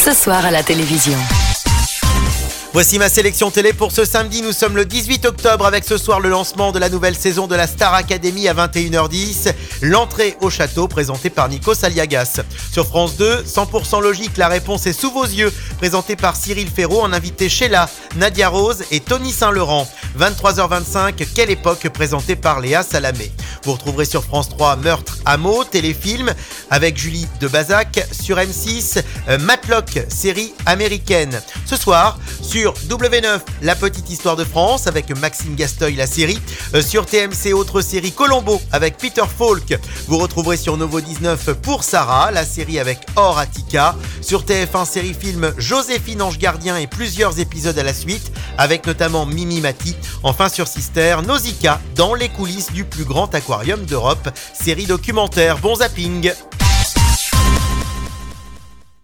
ce soir à la télévision. Voici ma sélection télé pour ce samedi. Nous sommes le 18 octobre avec ce soir le lancement de la nouvelle saison de la Star Academy à 21h10. L'entrée au château présentée par Nikos Aliagas. Sur France 2, 100% logique, la réponse est sous vos yeux. Présenté par Cyril Ferraud, en invité Sheila, Nadia Rose et Tony Saint-Laurent. 23h25, Quelle époque, présenté par Léa Salamé. Vous retrouverez sur France 3 Meurtre à Meaux, téléfilm avec Julie Debazac. Sur M6, Matlock, série américaine. Ce soir, sur W9, La petite histoire de France avec Maxime Gasteuil, la série. Sur TMC, autre série, Colombo avec Peter Falk. Vous retrouverez sur Novo 19 Pour Sarah, la série avec Or Attica. Sur TF1 série film, Joséphine Ange Gardien et plusieurs épisodes à la suite avec notamment Mimi Mati. Enfin sur Sister, Nausicaa dans les coulisses du plus grand aquarium d'Europe. Série documentaire. Bon zapping.